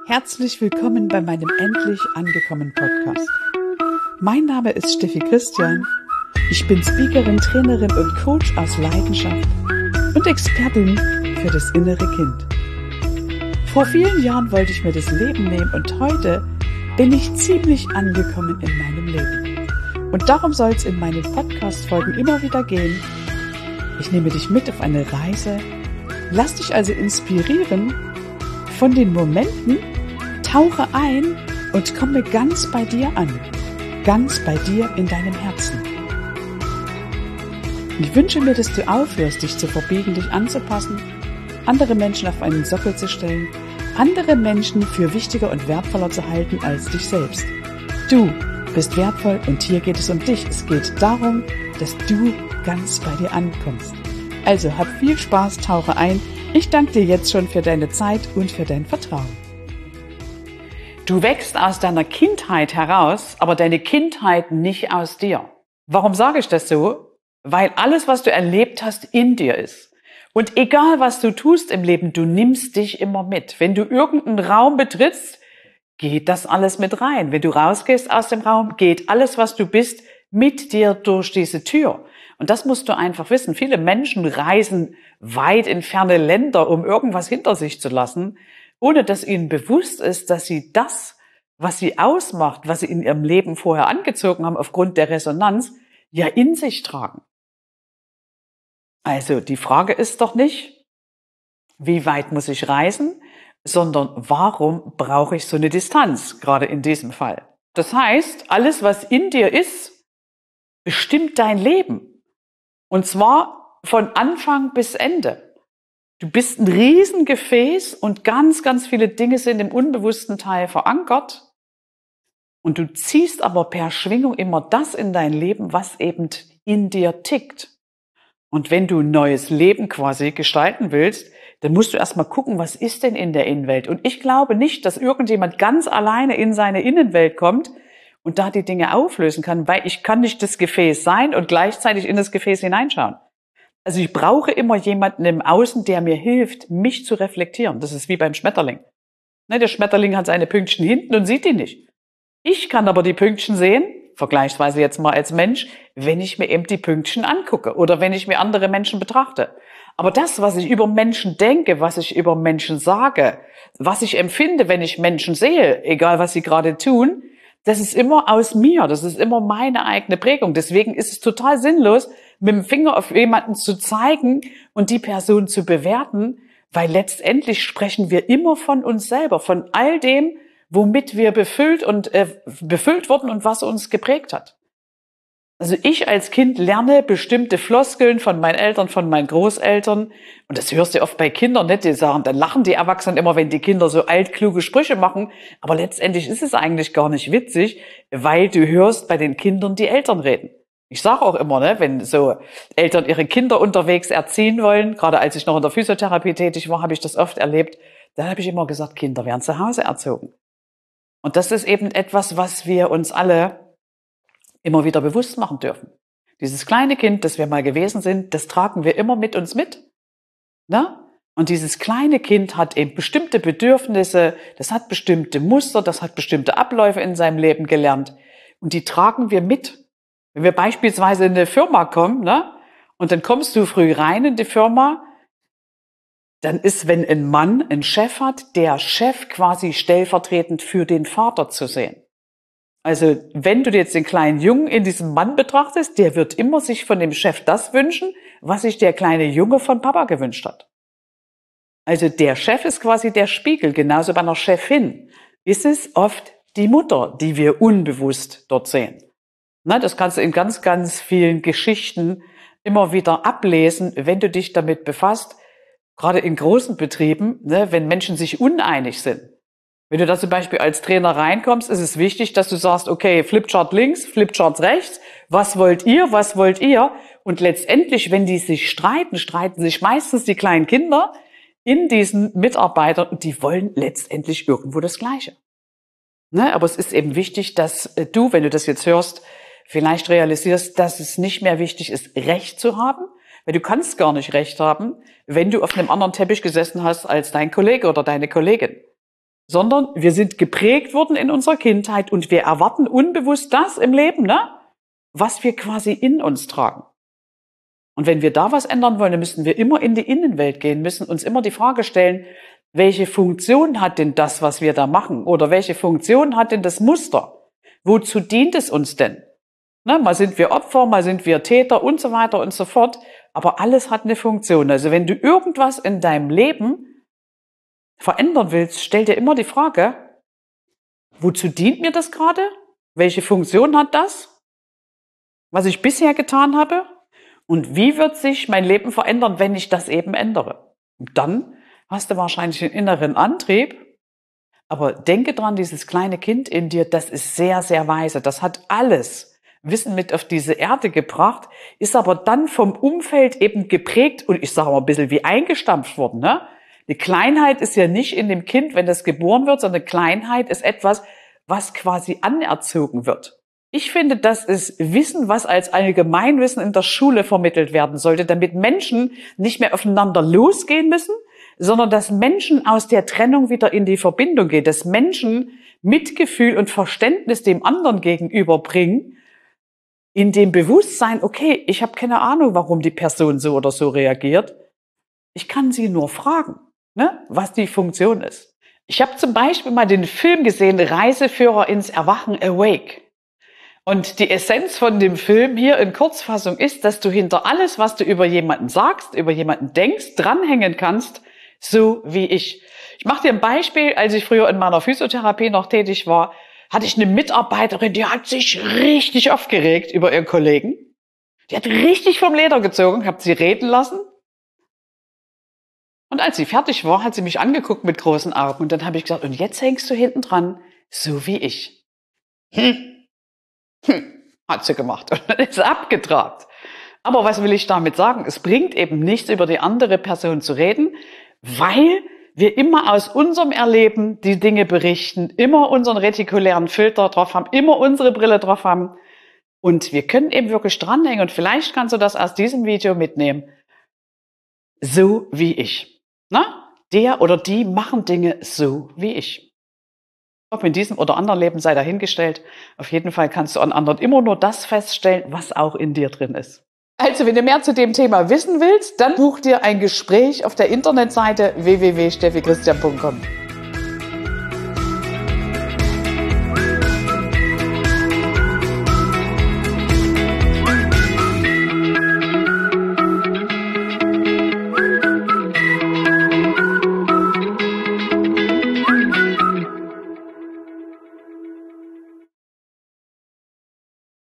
Herzlich willkommen bei meinem Endlich angekommen Podcast. Mein Name ist Steffi Christian. Ich bin Speakerin, Trainerin und Coach aus Leidenschaft und Expertin für das innere Kind. Vor vielen Jahren wollte ich mir das Leben nehmen und heute bin ich ziemlich angekommen in meinem Leben. Und darum soll es in meinen Podcast-Folgen immer wieder gehen. Ich nehme dich mit auf eine Reise, lass dich also inspirieren von den Momenten, tauche ein und komme ganz bei dir an, ganz bei dir in deinem Herzen. Ich wünsche mir, dass du aufhörst, dich zu verbiegen, dich anzupassen, andere Menschen auf einen Sockel zu stellen, andere Menschen für wichtiger und wertvoller zu halten als dich selbst. Du bist wertvoll und hier geht es um dich. Es geht darum, dass du ganz bei dir ankommst. Also hab viel Spaß, tauche ein. Ich danke dir jetzt schon für deine Zeit und für dein Vertrauen. Du wächst aus deiner Kindheit heraus, aber deine Kindheit nicht aus dir. Warum sage ich das so? Weil alles, was du erlebt hast, in dir ist. Und egal, was du tust im Leben, du nimmst dich immer mit. Wenn du irgendeinen Raum betrittst, geht das alles mit rein. Wenn du rausgehst aus dem Raum, geht alles, was du bist, mit dir durch diese Tür. Und das musst du einfach wissen. Viele Menschen reisen weit in ferne Länder, um irgendwas hinter sich zu lassen, ohne dass ihnen bewusst ist, dass sie das, was sie ausmacht, was sie in ihrem Leben vorher angezogen haben, aufgrund der Resonanz, ja in sich tragen. Also die Frage ist doch nicht, wie weit muss ich reisen, sondern warum brauche ich so eine Distanz, gerade in diesem Fall. Das heißt, alles, was in dir ist, bestimmt dein Leben. Und zwar von Anfang bis Ende. Du bist ein Riesengefäß und ganz, ganz viele Dinge sind im unbewussten Teil verankert. Und du ziehst aber per Schwingung immer das in dein Leben, was eben in dir tickt. Und wenn du ein neues Leben quasi gestalten willst, dann musst du erstmal gucken, was ist denn in der Innenwelt? Und ich glaube nicht, dass irgendjemand ganz alleine in seine Innenwelt kommt und da die Dinge auflösen kann, weil ich kann nicht das Gefäß sein und gleichzeitig in das Gefäß hineinschauen. Also ich brauche immer jemanden im Außen, der mir hilft, mich zu reflektieren. Das ist wie beim Schmetterling. Ne, der Schmetterling hat seine Pünktchen hinten und sieht die nicht. Ich kann aber die Pünktchen sehen, vergleichsweise jetzt mal als Mensch, wenn ich mir eben die Pünktchen angucke oder wenn ich mir andere Menschen betrachte. Aber das, was ich über Menschen denke, was ich über Menschen sage, was ich empfinde, wenn ich Menschen sehe, egal was sie gerade tun, das ist immer aus mir, das ist immer meine eigene Prägung. Deswegen ist es total sinnlos, mit dem Finger auf jemanden zu zeigen und die Person zu bewerten, weil letztendlich sprechen wir immer von uns selber, von all dem, womit wir befüllt wurden und was uns geprägt hat. Also ich als Kind lerne bestimmte Floskeln von meinen Eltern, von meinen Großeltern. Und das hörst du oft bei Kindern nicht, die sagen, dann lachen die Erwachsenen immer, wenn die Kinder so altkluge Sprüche machen. Aber letztendlich ist es eigentlich gar nicht witzig, weil du hörst bei den Kindern die Eltern reden. Ich sage auch immer, ne, wenn so Eltern ihre Kinder unterwegs erziehen wollen, gerade als ich noch in der Physiotherapie tätig war, habe ich das oft erlebt, da habe ich immer gesagt, Kinder werden zu Hause erzogen. Und das ist eben etwas, was wir uns alle immer wieder bewusst machen dürfen. Dieses kleine Kind, das wir mal gewesen sind, das tragen wir immer mit uns mit. Ne? Und dieses kleine Kind hat eben bestimmte Bedürfnisse, das hat bestimmte Muster, das hat bestimmte Abläufe in seinem Leben gelernt. Und die tragen wir mit. Wenn wir beispielsweise in eine Firma kommen, ne, und dann kommst du früh rein in die Firma, dann ist, wenn ein Mann einen Chef hat, der Chef quasi stellvertretend für den Vater zu sehen. Also wenn du jetzt den kleinen Jungen in diesem Mann betrachtest, der wird immer sich von dem Chef das wünschen, was sich der kleine Junge von Papa gewünscht hat. Also der Chef ist quasi der Spiegel. Genauso bei einer Chefin ist es oft die Mutter, die wir unbewusst dort sehen. Na, das kannst du in ganz, ganz vielen Geschichten immer wieder ablesen, wenn du dich damit befasst. Gerade in großen Betrieben, ne, wenn Menschen sich uneinig sind. Wenn du da zum Beispiel als Trainer reinkommst, ist es wichtig, dass du sagst, okay, Flipchart links, Flipchart rechts, was wollt ihr, was wollt ihr? Und letztendlich, wenn die sich streiten, streiten sich meistens die kleinen Kinder in diesen Mitarbeitern und die wollen letztendlich irgendwo das Gleiche. Ne? Aber es ist eben wichtig, dass du, wenn du das jetzt hörst, vielleicht realisierst, dass es nicht mehr wichtig ist, Recht zu haben, weil du kannst gar nicht Recht haben, wenn du auf einem anderen Teppich gesessen hast als dein Kollege oder deine Kollegin. sondern wir sind geprägt worden in unserer Kindheit und wir erwarten unbewusst das im Leben, ne, was wir quasi in uns tragen. Und wenn wir da was ändern wollen, dann müssen wir immer in die Innenwelt gehen, müssen uns immer die Frage stellen, welche Funktion hat denn das, was wir da machen? Oder welche Funktion hat denn das Muster? Wozu dient es uns denn? Ne, mal sind wir Opfer, mal sind wir Täter und so weiter und so fort. Aber alles hat eine Funktion. Also wenn du irgendwas in deinem Leben verändern willst, stell dir immer die Frage, wozu dient mir das gerade? Welche Funktion hat das, was ich bisher getan habe? Und wie wird sich mein Leben verändern, wenn ich das eben ändere? Und dann hast du wahrscheinlich einen inneren Antrieb. Aber denke dran, dieses kleine Kind in dir, das ist sehr, sehr weise. Das hat alles Wissen mit auf diese Erde gebracht, ist aber dann vom Umfeld eben geprägt und ich sage mal ein bisschen wie eingestampft worden. Ne? Die Kleinheit ist ja nicht in dem Kind, wenn das geboren wird, sondern Kleinheit ist etwas, was quasi anerzogen wird. Ich finde, das ist Wissen, was als Allgemeinwissen in der Schule vermittelt werden sollte, damit Menschen nicht mehr aufeinander losgehen müssen, sondern dass Menschen aus der Trennung wieder in die Verbindung gehen, dass Menschen Mitgefühl und Verständnis dem anderen gegenüber bringen, in dem Bewusstsein, okay, ich habe keine Ahnung, warum die Person so oder so reagiert. Ich kann sie nur fragen, ne, was die Funktion ist. Ich habe zum Beispiel mal den Film gesehen, Reiseführer ins Erwachen, Awake. Und die Essenz von dem Film hier in Kurzfassung ist, dass du hinter alles, was du über jemanden sagst, über jemanden denkst, dranhängen kannst, so wie ich. Ich mache dir ein Beispiel. Als ich früher in meiner Physiotherapie noch tätig war, hatte ich eine Mitarbeiterin, die hat sich richtig aufgeregt über ihren Kollegen. Die hat richtig vom Leder gezogen, habe sie reden lassen. Und als sie fertig war, hat sie mich angeguckt mit großen Augen. Und dann habe ich gesagt, und jetzt hängst du hinten dran, so wie ich. Hat sie gemacht und dann ist sie abgetrabt. Aber was will ich damit sagen? Es bringt eben nichts, über die andere Person zu reden, weil wir immer aus unserem Erleben die Dinge berichten, immer unseren retikulären Filter drauf haben, immer unsere Brille drauf haben. Und wir können eben wirklich dranhängen. Und vielleicht kannst du das aus diesem Video mitnehmen. So wie ich. Na? Der oder die machen Dinge so wie ich. Ob in diesem oder anderen Leben sei dahingestellt. Auf jeden Fall kannst du an anderen immer nur das feststellen, was auch in dir drin ist. Also, wenn du mehr zu dem Thema wissen willst, dann buch dir ein Gespräch auf der Internetseite www.steffichristian.com.